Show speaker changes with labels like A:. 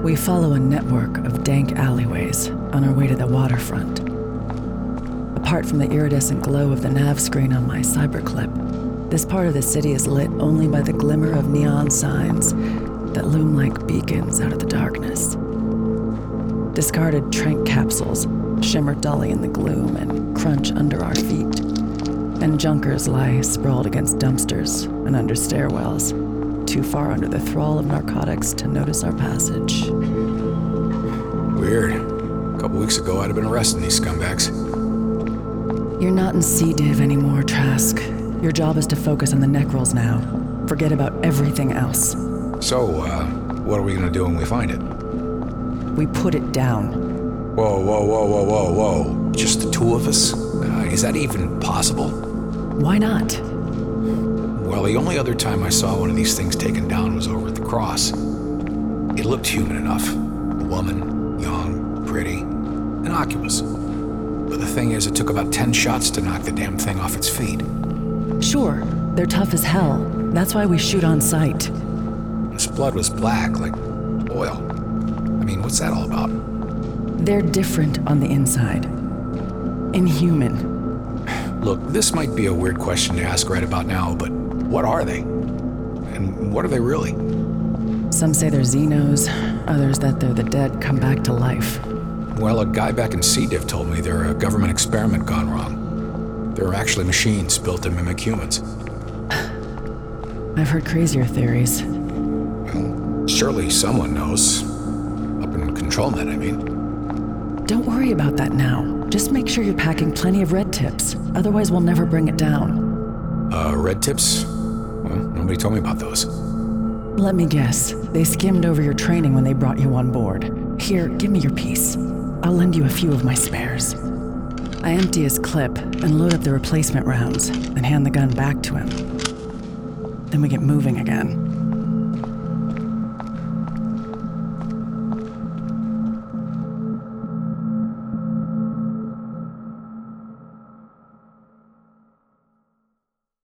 A: We follow a network of dank alleyways on our way to the waterfront. Apart from the iridescent glow of the nav screen on my cyberclip, this part of the city is lit only by the glimmer of neon signs that loom like beacons out of the darkness. Discarded trank capsules shimmer dully in the gloom and crunch under our feet, and junkers lie sprawled against dumpsters and under stairwells, too far under the thrall of narcotics to notice our passage.
B: Weird. A couple weeks ago, I'd have been arresting these scumbags.
A: You're not in C-Div anymore, Trask. Your job is to focus on the Necrals now. Forget about everything else.
B: So, what are we gonna do when we find it?
A: We put it down.
B: Whoa. Just the two of us? Is that even possible?
A: Why not?
B: Well, the only other time I saw one of these things taken down was over at the Cross. It looked human enough. A woman, young, pretty, innocuous. But the thing is, it took about 10 shots to knock the damn thing off its feet.
A: Sure, they're tough as hell. That's why we shoot on sight.
B: Its blood was black, like oil. I mean, what's that all about?
A: They're different on the inside. Inhuman.
B: Look, this might be a weird question to ask right about now, but what are they? And what are they really?
A: Some say they're Xenos, others that they're the dead come back to life.
B: Well, a guy back in C-Div told me they're a government experiment gone wrong. They're actually machines built to mimic humans.
A: I've heard crazier theories.
B: Well, surely someone knows. Up in Controlnet, I mean.
A: Don't worry about that now. Just make sure you're packing plenty of red tips. Otherwise, we'll never bring it down.
B: Red tips? Well, nobody told me about those.
A: Let me guess. They skimmed over your training when they brought you on board. Here, give me your piece. I'll lend you a few of my spares. I empty his clip and load up the replacement rounds, then hand the gun back to him. Then we get moving again.